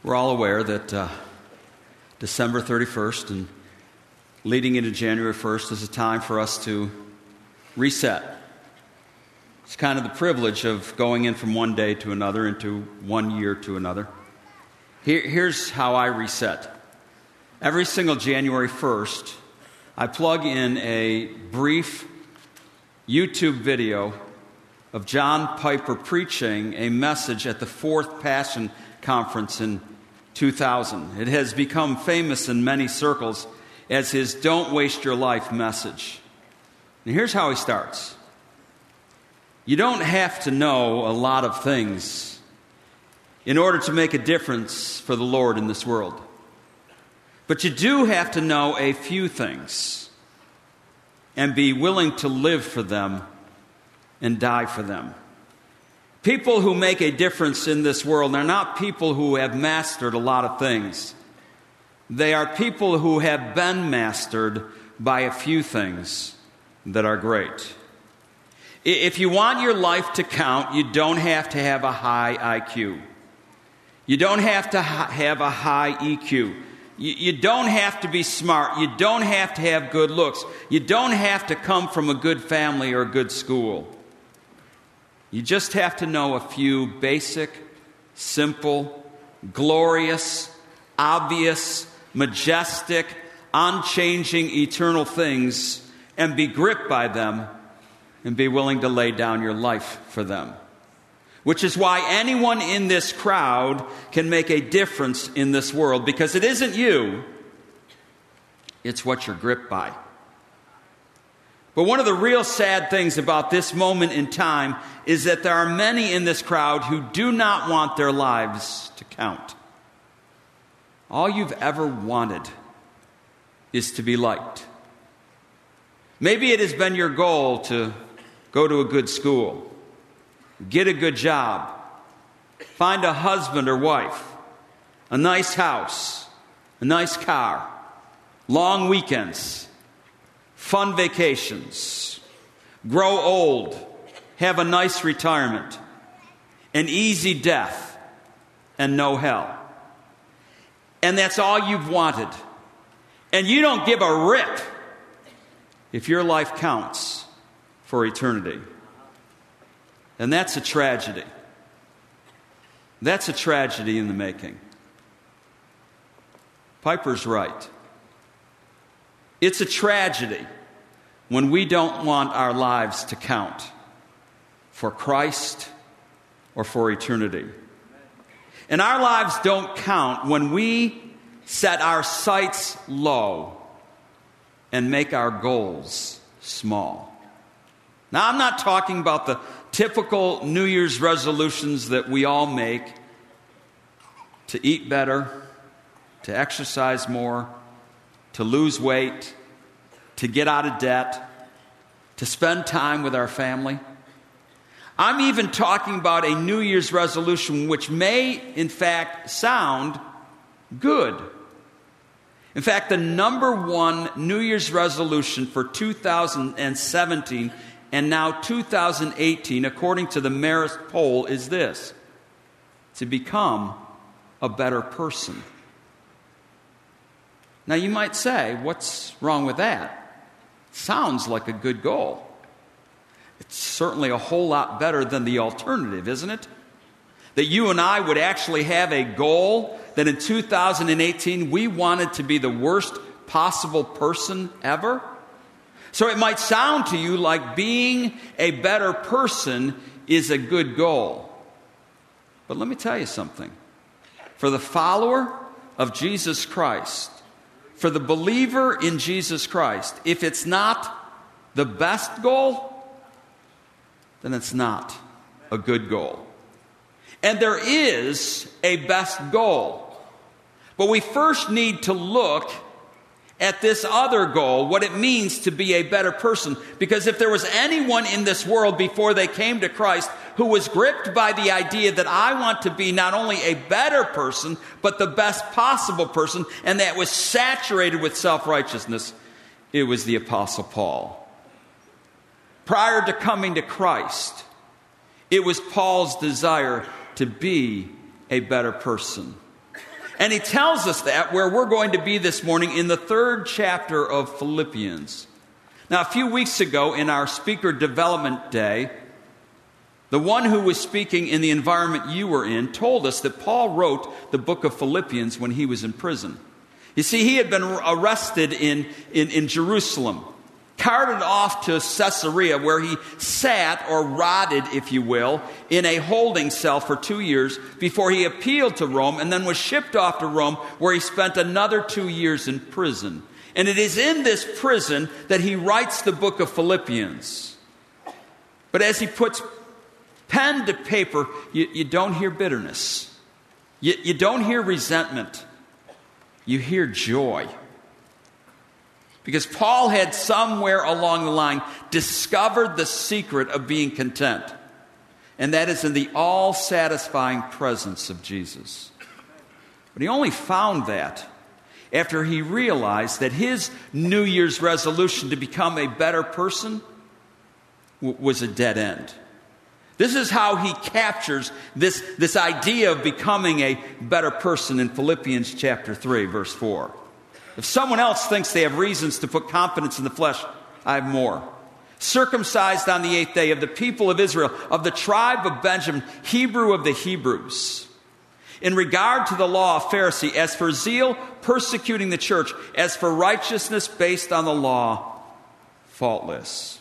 We're all aware that December 31st and leading into January 1st is a time for us to reset. It's kind of the privilege of going in from one day to another, into one year to another. Here's how I reset. Every single January 1st, I plug in a brief YouTube video of John Piper preaching a message at the Fourth Passion Conference in 2000. It has become famous in many circles as his "Don't Waste Your Life" message. And here's how he starts. You don't have to know a lot of things in order to make a difference for the Lord in this world. But you do have to know a few things and be willing to live for them and die for them. People who make a difference in this world are not people who have mastered a lot of things. They are people who have been mastered by a few things that are great. If you want your life to count, you don't have to have a high IQ. You don't have to have a high EQ. You don't have to be smart. You don't have to have good looks. You don't have to come from a good family or a good school. You just have to know a few basic, simple, glorious, obvious, majestic, unchanging, eternal things and be gripped by them and be willing to lay down your life for them. Which is why anyone in this crowd can make a difference in this world, because it isn't you, it's what you're gripped by. But one of the real sad things about this moment in time is that there are many in this crowd who do not want their lives to count. All you've ever wanted is to be liked. Maybe it has been your goal to go to a good school, get a good job, find a husband or wife, a nice house, a nice car, long weekends, fun vacations, grow old, have a nice retirement, an easy death, and no hell. And that's all you've wanted. And you don't give a rip if your life counts for eternity. And that's a tragedy. That's a tragedy in the making. Piper's right. It's a tragedy when we don't want our lives to count for Christ or for eternity. And our lives don't count when we set our sights low and make our goals small. Now, I'm not talking about the typical New Year's resolutions that we all make to eat better, to exercise more, to lose weight, to get out of debt, to spend time with our family. I'm even talking about a New Year's resolution which may, in fact, sound good. In fact, the number one New Year's resolution for 2017 and now 2018, according to the Marist poll, is this: to become a better person. Now, you might say, what's wrong with that? Sounds like a good goal. It's certainly a whole lot better than the alternative, isn't it? That you and I would actually have a goal that in 2018 we wanted to be the worst possible person ever. So it might sound to you like being a better person is a good goal. But let me tell you something. For the follower of Jesus Christ, for the believer in Jesus Christ, if it's not the best goal, then it's not a good goal. And there is a best goal. But we first need to look at this other goal, what it means to be a better person. Because if there was anyone in this world before they came to Christ who was gripped by the idea that I want to be not only a better person, but the best possible person, and that was saturated with self-righteousness, it was the Apostle Paul. Prior to coming to Christ, it was Paul's desire to be a better person. And he tells us that where we're going to be this morning in the 3rd chapter of Philippians. Now, a few weeks ago in our speaker development day, the one who was speaking in the environment you were in told us that Paul wrote the book of Philippians when he was in prison. You see, he had been arrested in Jerusalem, carted off to Caesarea, where he sat, or rotted, if you will, in a holding cell for 2 years before he appealed to Rome and then was shipped off to Rome, where he spent another 2 years in prison. And it is in this prison that he writes the book of Philippians. But as he puts pen to paper, you don't hear bitterness. You don't hear resentment. You hear joy. Because Paul had somewhere along the line discovered the secret of being content. And that is in the all-satisfying presence of Jesus. But he only found that after he realized that his New Year's resolution to become a better person was a dead end. This is how he captures this idea of becoming a better person in Philippians chapter 3, verse 4. If someone else thinks they have reasons to put confidence in the flesh, I have more. Circumcised on the 8th day, of the people of Israel, of the tribe of Benjamin, Hebrew of the Hebrews. In regard to the law, a Pharisee, as for zeal, persecuting the church, as for righteousness based on the law, faultless.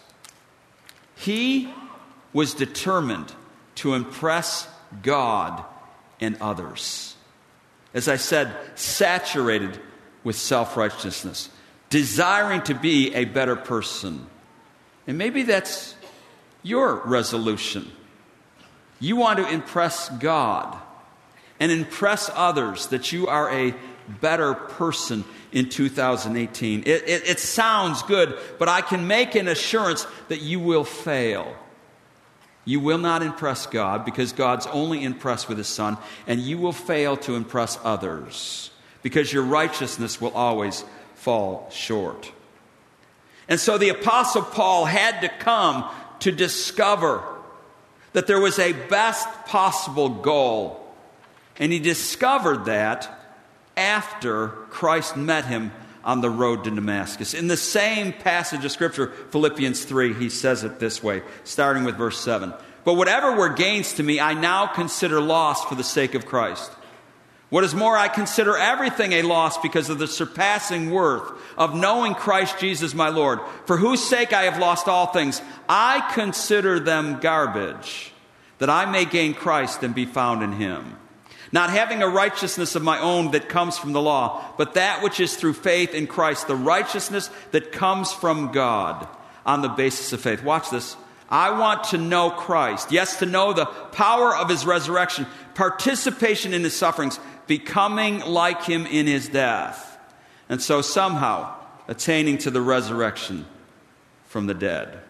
He was determined to impress God and others. As I said, saturated with self-righteousness, desiring to be a better person. And maybe that's your resolution. You want to impress God and impress others that you are a better person in 2018. It sounds good, but I can make an assurance that you will fail. You will not impress God because God's only impressed with His Son, and you will fail to impress others because your righteousness will always fall short. And so the Apostle Paul had to come to discover that there was a best possible goal. And he discovered that after Christ met him on the road to Damascus. In the same passage of Scripture, Philippians 3, he says it this way, starting with verse 7. But whatever were gains to me, I now consider loss for the sake of Christ. What is more, I consider everything a loss because of the surpassing worth of knowing Christ Jesus my Lord, for whose sake I have lost all things. I consider them garbage, that I may gain Christ and be found in Him. Not having a righteousness of my own that comes from the law, but that which is through faith in Christ, the righteousness that comes from God on the basis of faith. Watch this. I want to know Christ. Yes, to know the power of His resurrection, participation in His sufferings, becoming like Him in His death, and so somehow attaining to the resurrection from the dead.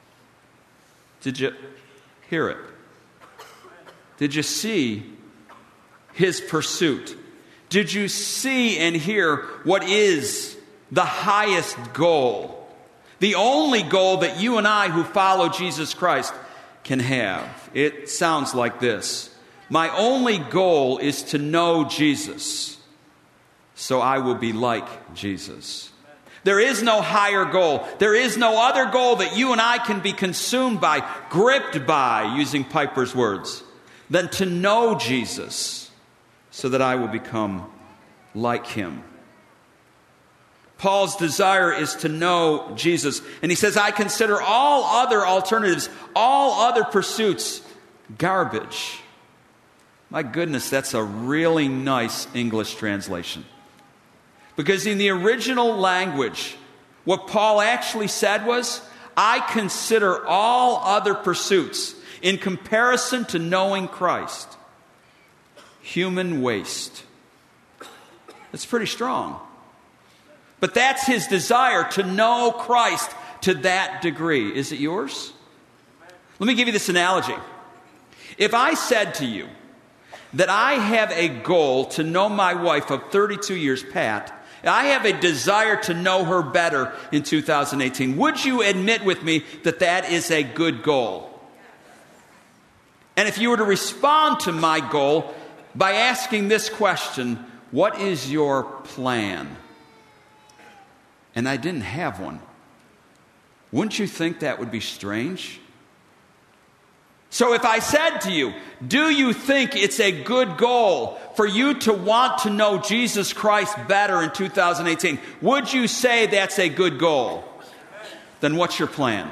Did you hear it? Did you see his pursuit? Did you see and hear what is the highest goal? The only goal that you and I who follow Jesus Christ can have. It sounds like this. My only goal is to know Jesus, so I will be like Jesus. There is no higher goal. There is no other goal that you and I can be consumed by, gripped by, using Piper's words, than to know Jesus, so that I will become like Him. Paul's desire is to know Jesus. And he says, I consider all other alternatives, all other pursuits, garbage. My goodness, that's a really nice English translation. Because in the original language, what Paul actually said was, I consider all other pursuits in comparison to knowing Christ human waste. That's pretty strong. But that's his desire, to know Christ to that degree. Is it yours? Let me give you this analogy. If I said to you that I have a goal to know my wife of 32 years, Pat, I have a desire to know her better in 2018, would you admit with me that that is a good goal? And if you were to respond to my goal by asking this question, what is your plan? And I didn't have one. Wouldn't you think that would be strange? So if I said to you, do you think it's a good goal for you to want to know Jesus Christ better in 2018? Would you say that's a good goal? Then what's your plan?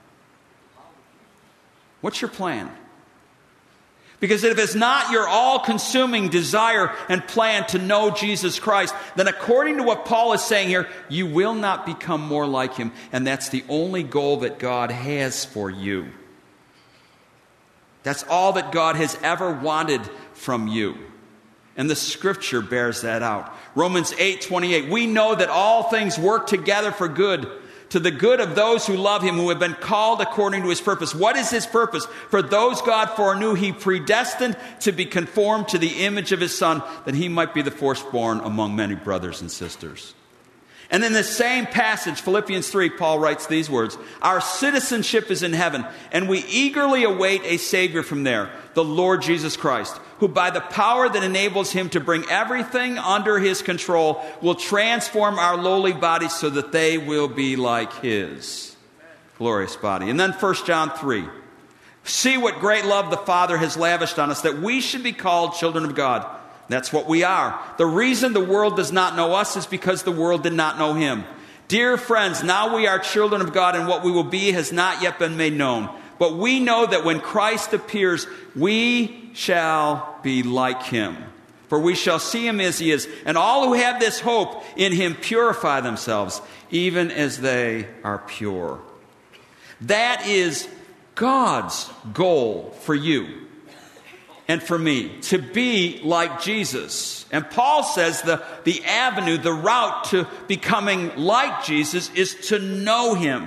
What's your plan? Because if it's not your all-consuming desire and plan to know Jesus Christ, then according to what Paul is saying here, you will not become more like him. And that's the only goal that God has for you. That's all that God has ever wanted from you. And the Scripture bears that out. Romans 8:28, we know that all things work together for good, to the good of those who love him, who have been called according to his purpose. What is his purpose? For those God foreknew, he predestined to be conformed to the image of his Son, that he might be the firstborn among many brothers and sisters. And in the same passage, Philippians 3, Paul writes these words, our citizenship is in heaven, and we eagerly await a Savior from there, the Lord Jesus Christ, who by the power that enables him to bring everything under his control will transform our lowly bodies so that they will be like his glorious body. And then 1 John 3, see what great love the Father has lavished on us, that we should be called children of God. That's what we are. The reason the world does not know us is because the world did not know him. Dear friends, now we are children of God, and what we will be has not yet been made known. But we know that when Christ appears, we shall be like him. For we shall see him as he is. And all who have this hope in him purify themselves, even as they are pure. That is God's goal for you and for me, to be like Jesus. And Paul says the avenue, the route to becoming like Jesus is to know him.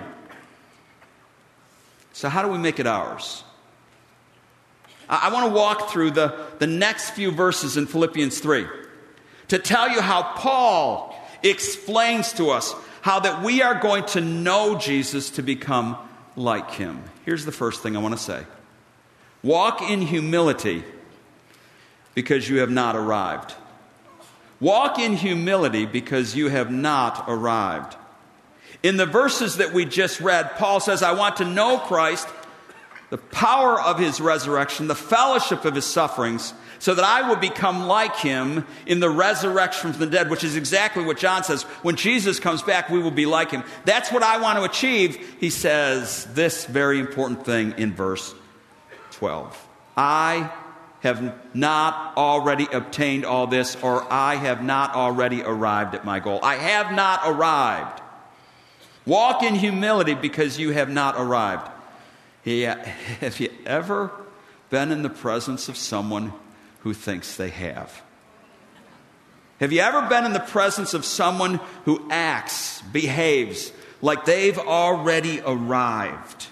So how do we make it ours? I want to walk through the next few verses in Philippians 3 to tell you how Paul explains to us how that we are going to know Jesus to become like him. Here's the first thing I want to say. Walk in humility because you have not arrived. Walk in humility because you have not arrived. In the verses that we just read, Paul says, I want to know Christ, the power of his resurrection, the fellowship of his sufferings, so that I will become like him in the resurrection from the dead, which is exactly what John says. When Jesus comes back, we will be like him. That's what I want to achieve. He says this very important thing in verse 12. I have not already obtained all this, or I have not already arrived at my goal. I have not arrived. Walk in humility because you have not arrived. Have you ever been in the presence of someone who thinks they have? Have you ever been in the presence of someone who acts, behaves like they've already arrived?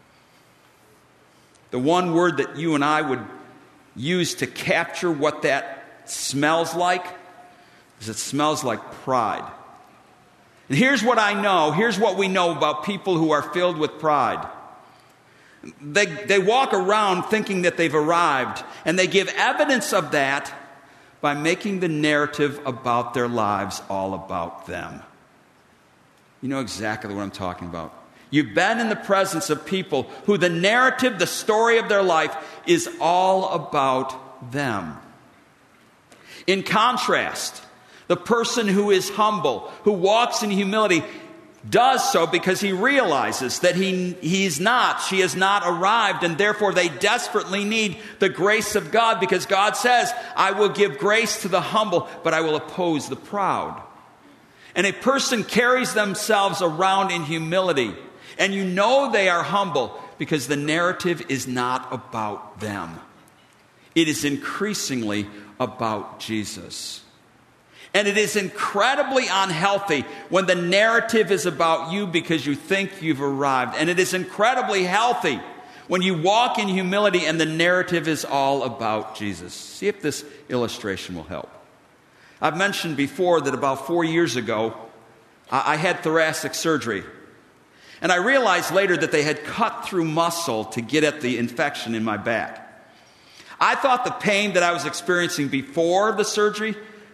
The one word that you and I would use to capture what that smells like is it smells like pride. And here's what I know. Here's what we know about people who are filled with pride. They walk around thinking that they've arrived, and they give evidence of that by making the narrative about their lives all about them. You know exactly what I'm talking about. You've been in the presence of people who the narrative, the story of their life is all about them. In contrast, the person who is humble, who walks in humility, does so because he realizes that she has not arrived, and therefore they desperately need the grace of God, because God says, I will give grace to the humble, but I will oppose the proud. And a person carries themselves around in humility, and you know they are humble because the narrative is not about them. It is increasingly about Jesus. And it is incredibly unhealthy when the narrative is about you because you think you've arrived. And it is incredibly healthy when you walk in humility and the narrative is all about Jesus. See if this illustration will help. I've mentioned before that about 4 years ago, I had thoracic surgery. And I realized later that they had cut through muscle to get at the infection in my back. I thought the pain that I was experiencing before the surgery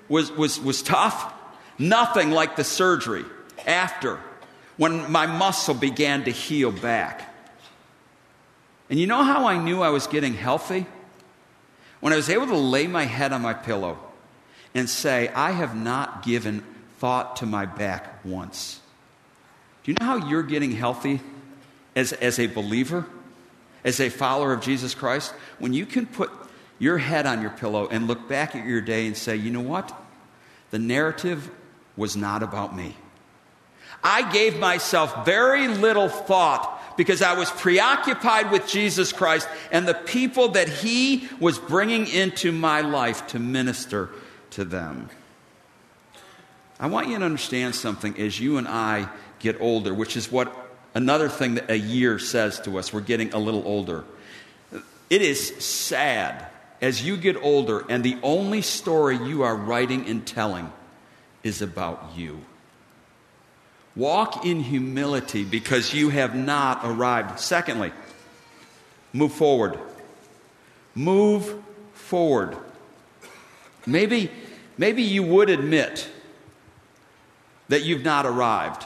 was tough. Nothing like the surgery after, when my muscle began to heal back. And you know how I knew I was getting healthy? When I was able to lay my head on my pillow and say, I have not given thought to my back once. Do you know how you're getting healthy as a believer, as a follower of Jesus Christ? When you can put your head on your pillow and look back at your day and say, you know what? The narrative was not about me. I gave myself very little thought because I was preoccupied with Jesus Christ and the people that He was bringing into my life to minister to them. I want you to understand something as you and I get older, which is what another thing that a year says to us. We're getting a little older. It is sad as you get older and the only story you are writing and telling is about you. Walk in humility because you have not arrived. Secondly, move forward. Move forward. Maybe you would admit that you've not arrived,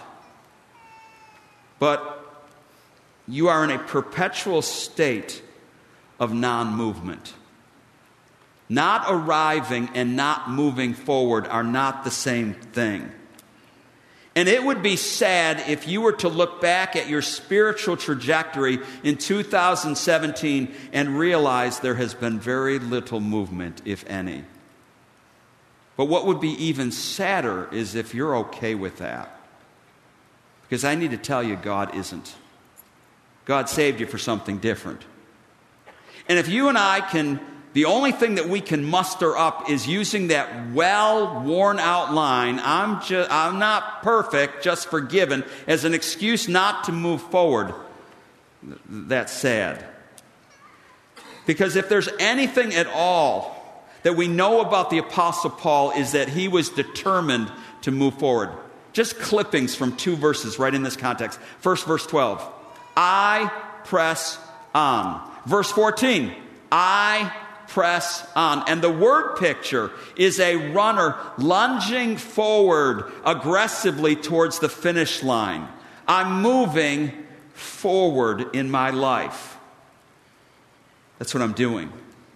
but you are in a perpetual state of non-movement. Not arriving and not moving forward are not the same thing. And it would be sad if you were to look back at your spiritual trajectory in 2017 and realize there has been very little movement, if any. But what would be even sadder is if you're okay with that. Because I need to tell you, God isn't. God saved you for something different. And if you and I can, the only thing that we can muster up is using that well worn out line, I'm not perfect, just forgiven, as an excuse not to move forward, that's sad. Because if there's anything at all that we know about the Apostle Paul is that he was determined to move forward. Just clippings from 2 verses right in this context. First, verse 12. I press on. Verse 14. I press on. And the word picture is a runner lunging forward aggressively towards the finish line. I'm moving forward in my life. That's what I'm doing.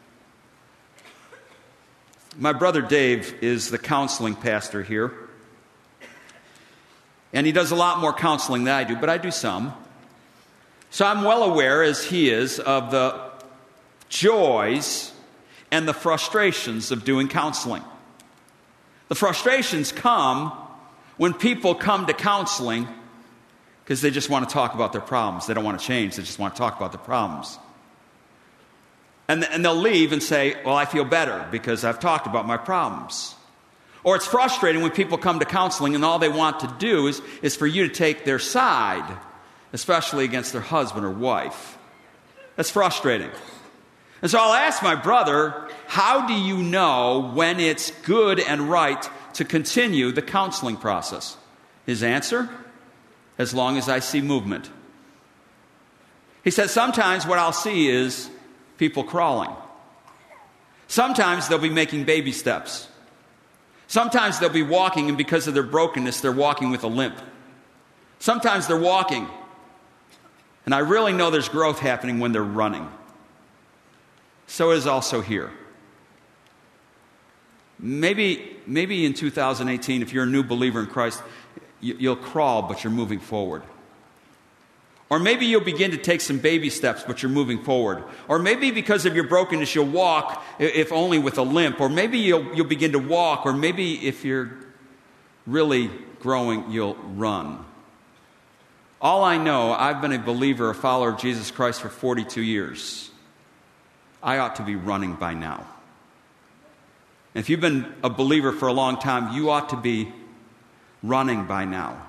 My brother Dave is the counseling pastor here. And he does a lot more counseling than I do, but I do some. So I'm well aware, as he is, of the joys and the frustrations of doing counseling. The frustrations come when people come to counseling because they just want to talk about their problems. They don't want to change. They just want to talk about their problems. And they'll leave and say, well, I feel better because I've talked about my problems. Or it's frustrating when people come to counseling and all they want to do is for you to take their side, especially against their husband or wife. That's frustrating. And so I'll ask my brother, how do you know when it's good and right to continue the counseling process? His answer, as long as I see movement. He says, sometimes what I'll see is people crawling. Sometimes they'll be making baby steps. Sometimes they'll be walking, and because of their brokenness, they're walking with a limp. Sometimes they're walking, and I really know there's growth happening when they're running. So it is also here. Maybe in 2018, if you're a new believer in Christ, you'll crawl, but you're moving forward. Or maybe you'll begin to take some baby steps, but you're moving forward. Or maybe because of your brokenness, you'll walk, if only with a limp. Or maybe you'll begin to walk. Or maybe if you're really growing, you'll run. All I know, I've been a believer, a follower of Jesus Christ for 42 years. I ought to be running by now. And if you've been a believer for a long time, you ought to be running by now.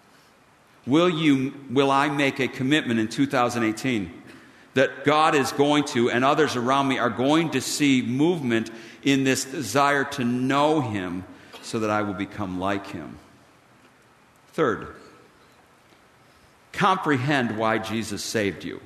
Will I make a commitment in 2018 that God is going to, and others around me are going to see movement in this desire to know Him so that I will become like Him? Third, comprehend why Jesus saved you.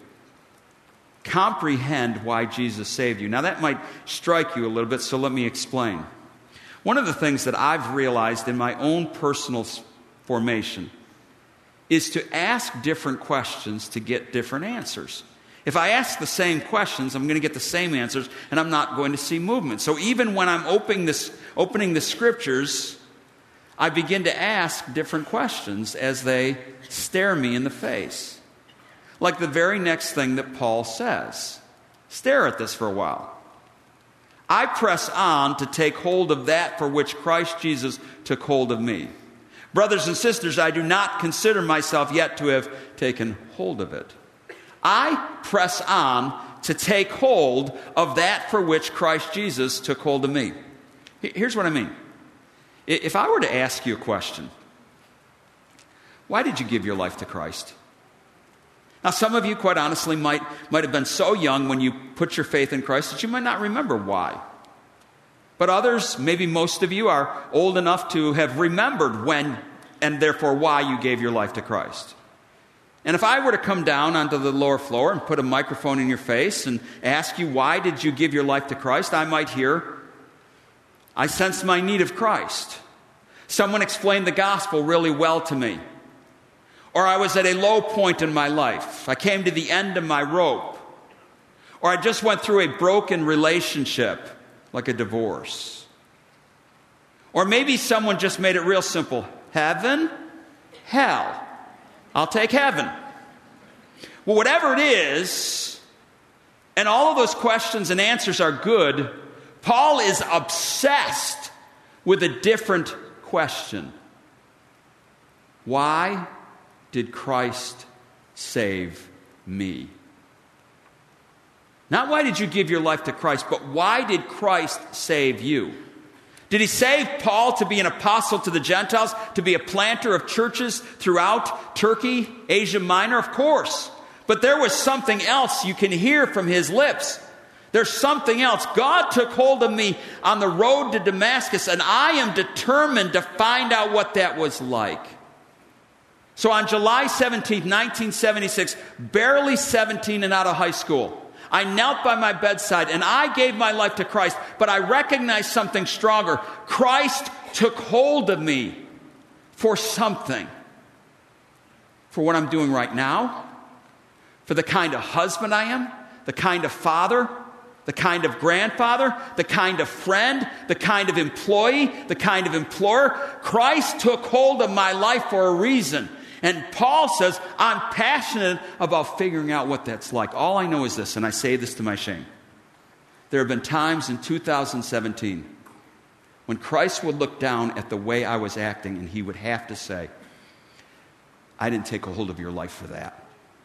Comprehend why Jesus saved you. Now that might strike you a little bit, so let me explain. One of the things that I've realized in my own personal formation is to ask different questions to get different answers. If I ask the same questions, I'm going to get the same answers, and I'm not going to see movement. So even when I'm opening the Scriptures, I begin to ask different questions as they stare me in the face. Like the very next thing that Paul says. Stare at this for a while. I press on to take hold of that for which Christ Jesus took hold of me. Brothers and sisters, I do not consider myself yet to have taken hold of it. I press on to take hold of that for which Christ Jesus took hold of me. Here's what I mean. If I were to ask you a question, why did you give your life to Christ? Now, some of you, quite honestly, might have been so young when you put your faith in Christ that you might not remember why. But others, maybe most of you, are old enough to have remembered when and therefore why you gave your life to Christ. And if I were to come down onto the lower floor and put a microphone in your face and ask you, why did you give your life to Christ? I might hear, I sense my need of Christ. Someone explained the gospel really well to me. Or I was at a low point in my life. I came to the end of my rope. Or I just went through a broken relationship, like a divorce. Or maybe someone just made it real simple. Heaven, hell. I'll take heaven. Well, whatever it is, and all of those questions and answers are good, Paul is obsessed with a different question. Why did Christ save me? Not why did you give your life to Christ, but why did Christ save you? Did he save Paul to be an apostle to the Gentiles, to be a planter of churches throughout Turkey, Asia Minor? Of course. But there was something else you can hear from his lips. There's something else. God took hold of me on the road to Damascus, and I am determined to find out what that was like. So on July 17, 1976, barely 17 and out of high school, I knelt by my bedside and I gave my life to Christ, but I recognized something stronger. Christ took hold of me for something. For what I'm doing right now, for the kind of husband I am, the kind of father, the kind of grandfather, the kind of friend, the kind of employee, the kind of employer. Christ took hold of my life for a reason. And Paul says, I'm passionate about figuring out what that's like. All I know is this, and I say this to my shame. There have been times in 2017 when Christ would look down at the way I was acting and he would have to say, I didn't take a hold of your life for that.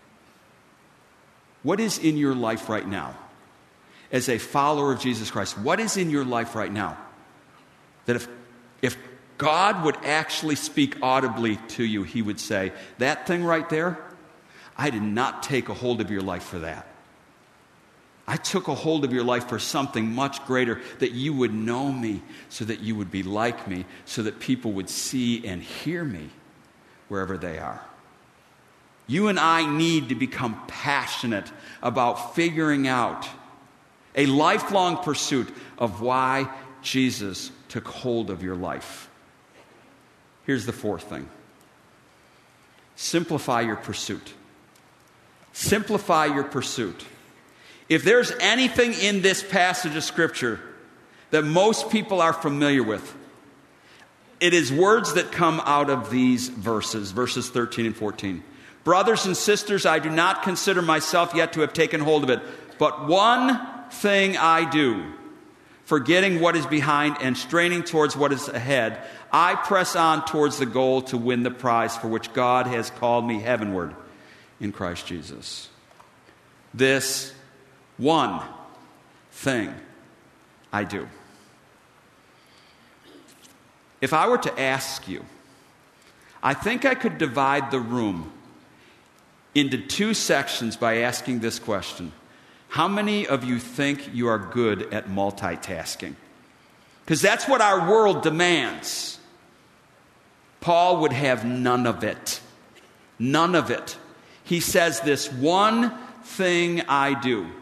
What is in your life right now? As a follower of Jesus Christ, what is in your life right now that if God would actually speak audibly to you, he would say, that thing right there, I did not take a hold of your life for that. I took a hold of your life for something much greater, that you would know me, so that you would be like me, so that people would see and hear me wherever they are. You and I need to become passionate about figuring out a lifelong pursuit of why Jesus took hold of your life. Here's the fourth thing. Simplify your pursuit. Simplify your pursuit. If there's anything in this passage of Scripture that most people are familiar with, it is words that come out of these verses 13 and 14. Brothers and sisters, I do not consider myself yet to have taken hold of it, but one thing I do, forgetting what is behind and straining towards what is ahead, I press on towards the goal to win the prize for which God has called me heavenward in Christ Jesus. This one thing I do. If I were to ask you, I think I could divide the room into two sections by asking this question. How many of you think you are good at multitasking? Because that's what our world demands. Paul would have none of it. None of it. He says this one thing I do.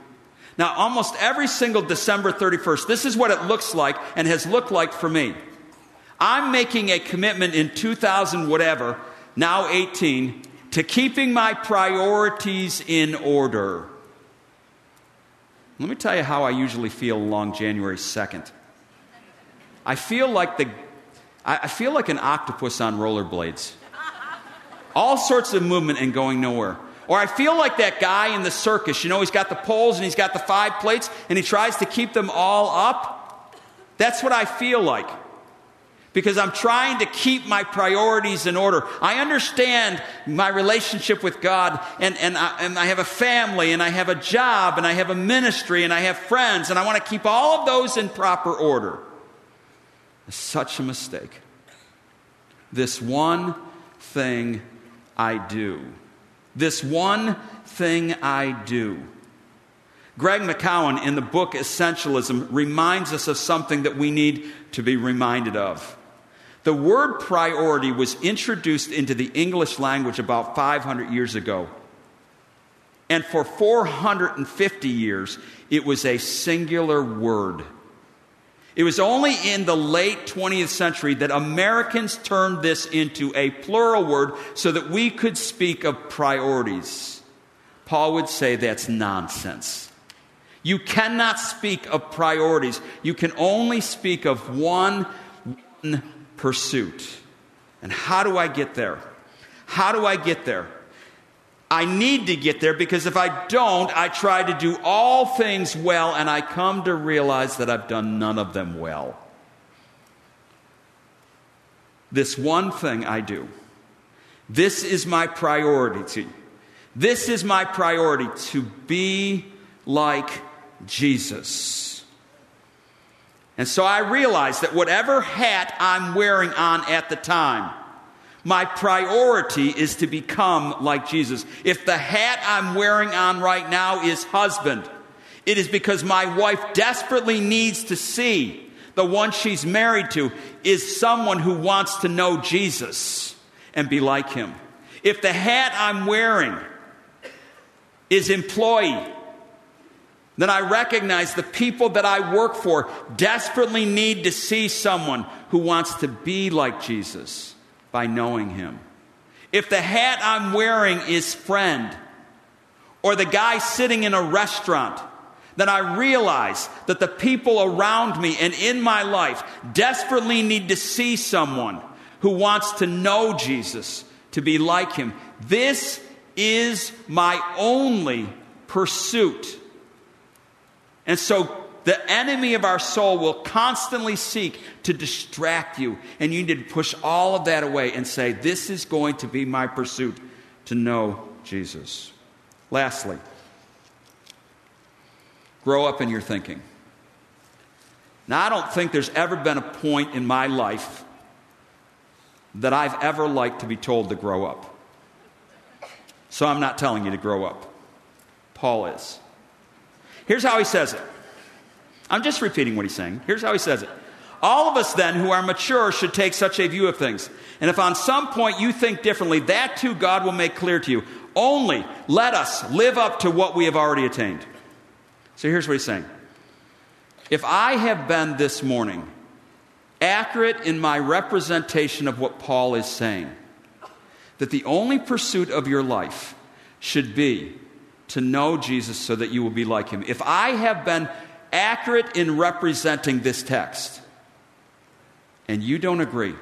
Now, almost every single December 31st, this is what it looks like and has looked like for me. I'm making a commitment in 2000 whatever, now 18, to keeping my priorities in order. Let me tell you how I usually feel along January 2nd. I feel like an octopus on rollerblades. All sorts of movement and going nowhere. Or I feel like that guy in the circus. You know, he's got the poles and he's got the 5 plates and he tries to keep them all up. That's what I feel like. Because I'm trying to keep my priorities in order. I understand my relationship with God, and I have a family, and I have a job, and I have a ministry, and I have friends, and I want to keep all of those in proper order. It's such a mistake. This one thing I do. This one thing I do. Greg McCowan in the book Essentialism reminds us of something that we need to be reminded of. The word priority was introduced into the English language about 500 years ago. And for 450 years, it was a singular word. It was only in the late 20th century that Americans turned this into a plural word so that we could speak of priorities. Paul would say that's nonsense. You cannot speak of priorities. You can only speak of one pursuit. And how do I get there? How do I get there? I need to get there because if I don't, I try to do all things well and I come to realize that I've done none of them well. This one thing I do. This is my priority. This is my priority, to be like Jesus. And so I realize that whatever hat I'm wearing on at the time, my priority is to become like Jesus. If the hat I'm wearing on right now is husband, it is because my wife desperately needs to see the one she's married to is someone who wants to know Jesus and be like him. If the hat I'm wearing is employee, then I recognize the people that I work for desperately need to see someone who wants to be like Jesus by knowing him. If the hat I'm wearing is friend, or the guy sitting in a restaurant, then I realize that the people around me and in my life desperately need to see someone who wants to know Jesus, to be like him. This is my only pursuit. And so the enemy of our soul will constantly seek to distract you. And you need to push all of that away and say, this is going to be my pursuit, to know Jesus. Lastly, grow up in your thinking. Now, I don't think there's ever been a point in my life that I've ever liked to be told to grow up. So I'm not telling you to grow up. Paul is. Here's how he says it. I'm just repeating what he's saying. Here's how he says it. All of us then who are mature should take such a view of things. And if on some point you think differently, that too God will make clear to you. Only let us live up to what we have already attained. So here's what he's saying. If I have been this morning accurate in my representation of what Paul is saying, that the only pursuit of your life should be to know Jesus so that you will be like him. If I have been accurate in representing this text and you don't agree,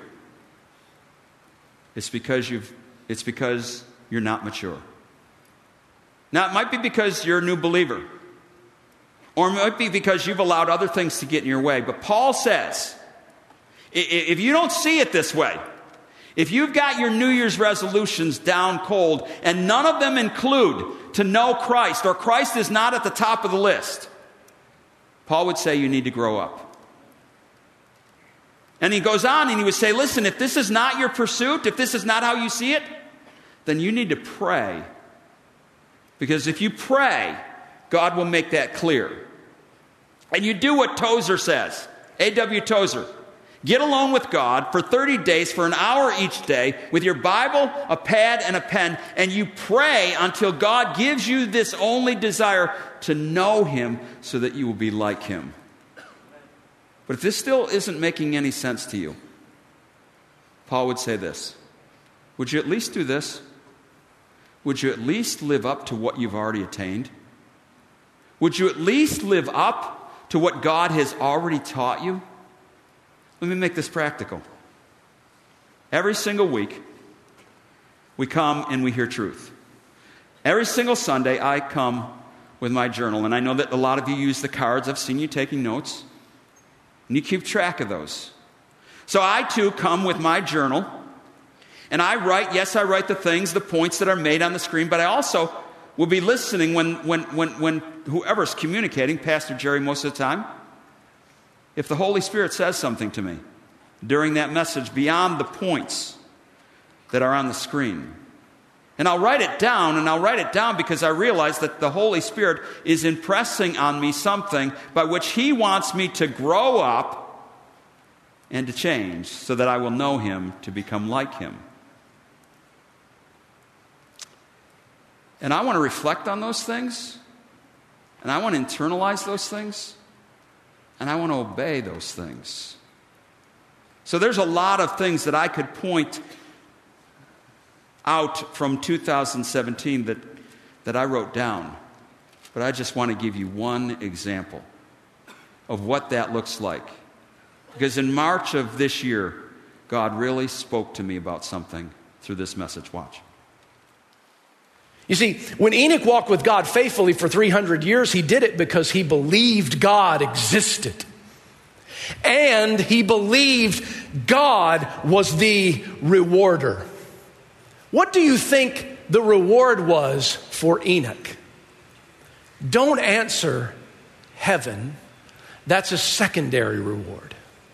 it's because you're not mature. Now, it might be because you're a new believer, or it might be because you've allowed other things to get in your way. But Paul says, if you don't see it this way, if you've got your New Year's resolutions down cold and none of them include to know Christ, or Christ is not at the top of the list, Paul would say you need to grow up. And he goes on and he would say, listen, if this is not your pursuit, if this is not how you see it, then you need to pray. Because if you pray, God will make that clear. And you do what Tozer says, A.W. Tozer. Get alone with God for 30 days, for an hour each day, with your Bible, a pad, and a pen, and you pray until God gives you this only desire to know Him so that you will be like Him. But if this still isn't making any sense to you, Paul would say this: would you at least do this? Would you at least live up to what you've already attained? Would you at least live up to what God has already taught you? Let me make this practical. Every single week, we come and we hear truth. Every single Sunday, I come with my journal, and I know that a lot of you use the cards. I've seen you taking notes, and you keep track of those. So I, too, come with my journal, and I write the things, the points that are made on the screen, but I also will be listening when whoever's communicating, Pastor Jerry most of the time, if the Holy Spirit says something to me during that message beyond the points that are on the screen. And I'll write it down, because I realize that the Holy Spirit is impressing on me something by which He wants me to grow up and to change so that I will know Him, to become like Him. And I want to reflect on those things, and I want to internalize those things, and I want to obey those things. So there's a lot of things that I could point out from 2017 that I wrote down. But I just want to give you one example of what that looks like. Because in March of this year, God really spoke to me about something through this message. Watch. You see, when Enoch walked with God faithfully for 300 years, he did it because he believed God existed. And he believed God was the rewarder. What do you think the reward was for Enoch? Don't answer heaven. That's a secondary reward.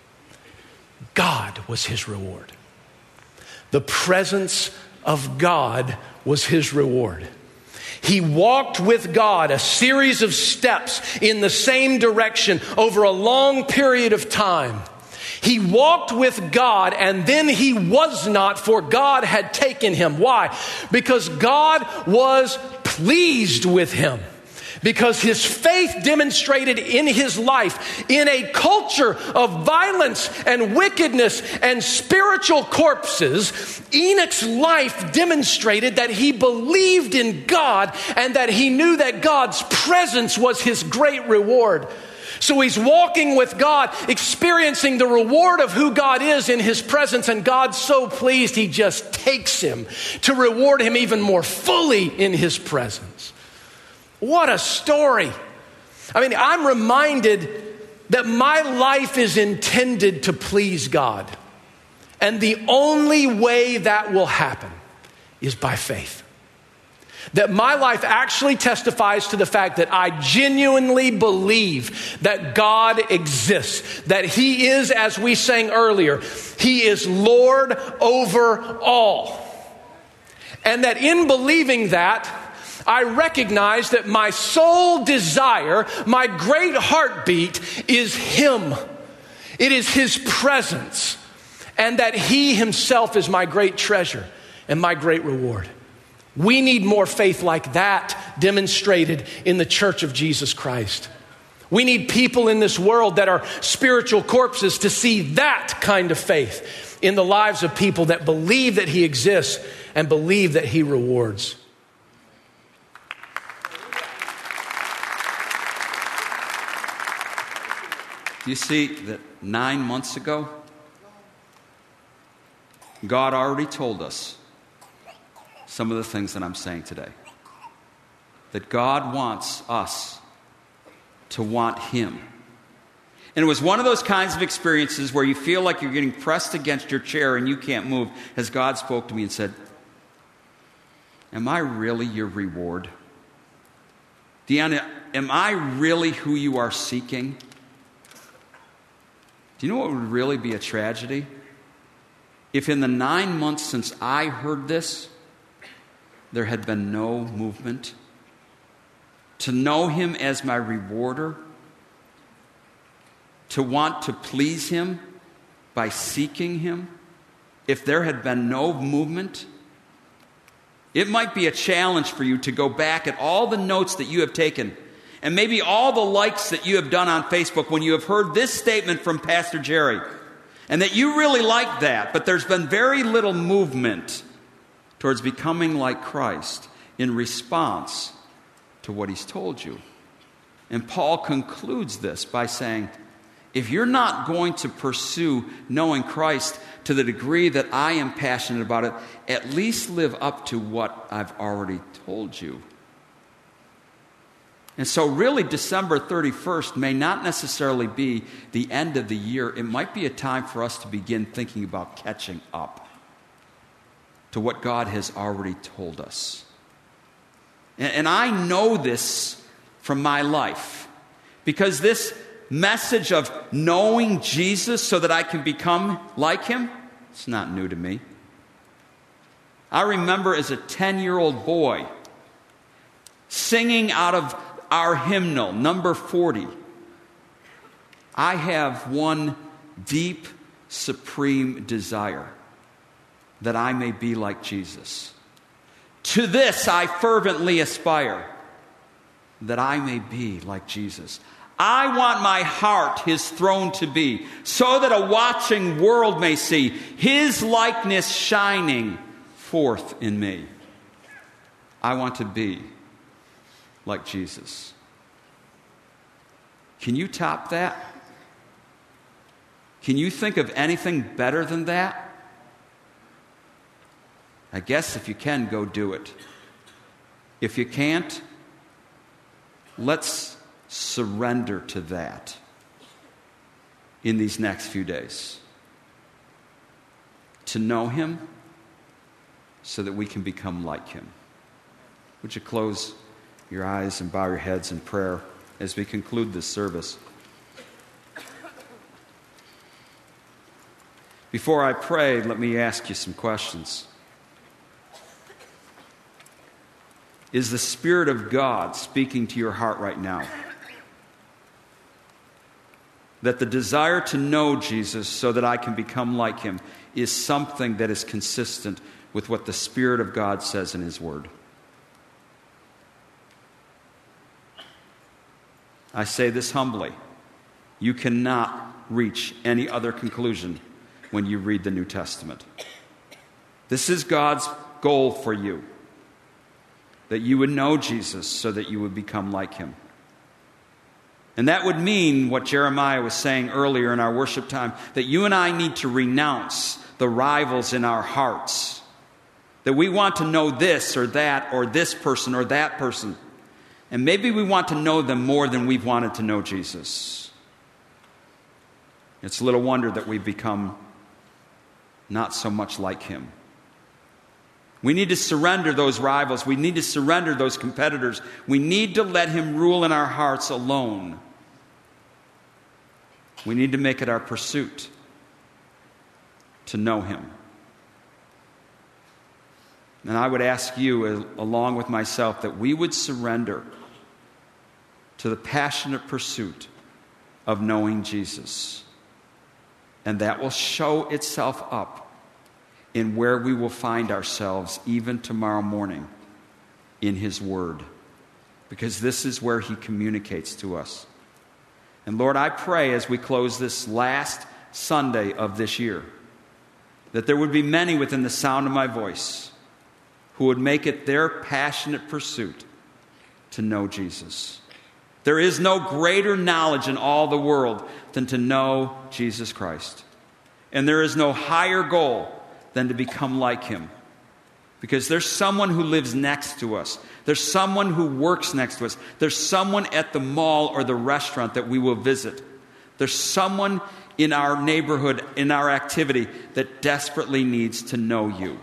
God was his reward. The presence of God was his reward. He walked with God a series of steps in the same direction over a long period of time. He walked with God, and then he was not, for God had taken him. Why? Because God was pleased with him. Because his faith demonstrated in his life, in a culture of violence and wickedness and spiritual corpses, Enoch's life demonstrated that he believed in God and that he knew that God's presence was his great reward. So he's walking with God, experiencing the reward of who God is in his presence, and God's so pleased he just takes him to reward him even more fully in his presence. What a story. I mean, I'm reminded that my life is intended to please God. And the only way that will happen is by faith. That my life actually testifies to the fact that I genuinely believe that God exists. That He is, as we sang earlier, He is Lord over all. And that in believing that, I recognize that my sole desire, my great heartbeat is Him. It is His presence. And that He Himself is my great treasure and my great reward. We need more faith like that demonstrated in the Church of Jesus Christ. We need people in this world that are spiritual corpses to see that kind of faith in the lives of people that believe that He exists and believe that He rewards. You see that 9 months ago, God already told us some of the things that I'm saying today. That God wants us to want Him. And it was one of those kinds of experiences where you feel like you're getting pressed against your chair and you can't move, as God spoke to me and said, am I really your reward? Deanna, am I really who you are seeking? Do you know what would really be a tragedy? If in the 9 months since I heard this, there had been no movement. To know Him as my rewarder, to want to please Him, by seeking Him, if there had been no movement, it might be a challenge for you to go back at all the notes that you have taken and maybe all the likes that you have done on Facebook when you have heard this statement from Pastor Jerry, and that you really like that, but there's been very little movement towards becoming like Christ in response to what He's told you. And Paul concludes this by saying, if you're not going to pursue knowing Christ to the degree that I am passionate about it, at least live up to what I've already told you. And so really December 31st may not necessarily be the end of the year. It might be a time for us to begin thinking about catching up to what God has already told us. And I know this from my life, because this message of knowing Jesus so that I can become like Him, it's not new to me. I remember as a 10-year-old boy singing out of our hymnal, number 40, I have one deep, supreme desire, that I may be like Jesus. To this I fervently aspire, that I may be like Jesus. I want my heart His throne to be, so that a watching world may see His likeness shining forth in me. I want to be like Jesus. Can you top that? Can you think of anything better than that? I guess if you can, go do it. If you can't, let's surrender to that in these next few days. To know Him so that we can become like Him. Would you close your eyes and bow your heads in prayer as we conclude this service? Before I pray, let me ask you some questions. Is the Spirit of God speaking to your heart right now? That the desire to know Jesus so that I can become like Him is something that is consistent with what the Spirit of God says in His Word. I say this humbly. You cannot reach any other conclusion when you read the New Testament. This is God's goal for you, that you would know Jesus so that you would become like Him. And that would mean what Jeremiah was saying earlier in our worship time, that you and I need to renounce the rivals in our hearts. That we want to know this or that or this person or that person. And maybe we want to know them more than we've wanted to know Jesus. It's little wonder that we've become not so much like Him. We need to surrender those rivals. We need to surrender those competitors. We need to let Him rule in our hearts alone. We need to make it our pursuit to know Him. And I would ask you, along with myself, that we would surrender to the passionate pursuit of knowing Jesus. And that will show itself up in where we will find ourselves even tomorrow morning in His Word. Because this is where He communicates to us. And Lord, I pray as we close this last Sunday of this year, that there would be many within the sound of my voice who would make it their passionate pursuit to know Jesus. There is no greater knowledge in all the world than to know Jesus Christ. And there is no higher goal than to become like Him. Because there's someone who lives next to us. There's someone who works next to us. There's someone at the mall or the restaurant that we will visit. There's someone in our neighborhood, in our activity, that desperately needs to know You.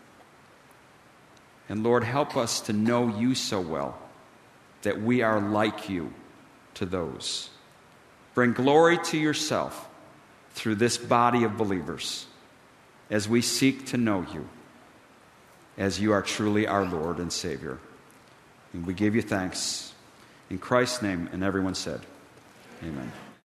And Lord, help us to know You so well that we are like You to those. Bring glory to Yourself through this body of believers as we seek to know You, as You are truly our Lord and Savior. And we give You thanks in Christ's name, and everyone said, amen.